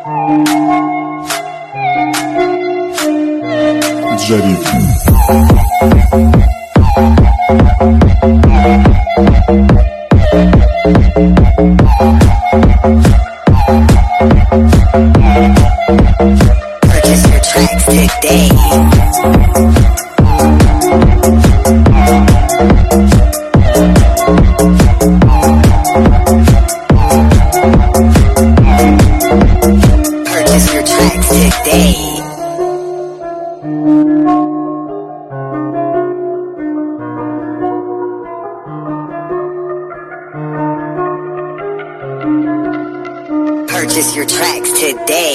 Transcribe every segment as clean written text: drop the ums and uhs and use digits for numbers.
Jaribu. Purchase your tracks today. Purchase your tracks today. Purchase your tracks today.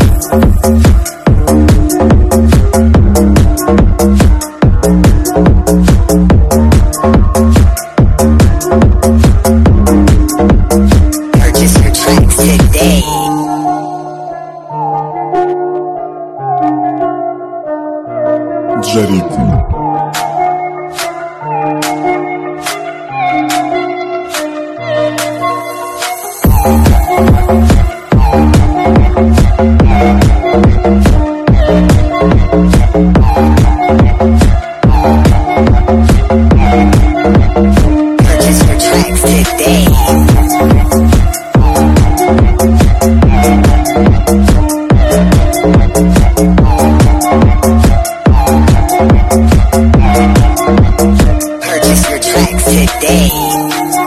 Purchase your tracks today. Jaribu. Purchase your tracks today. Purchase your tracks today.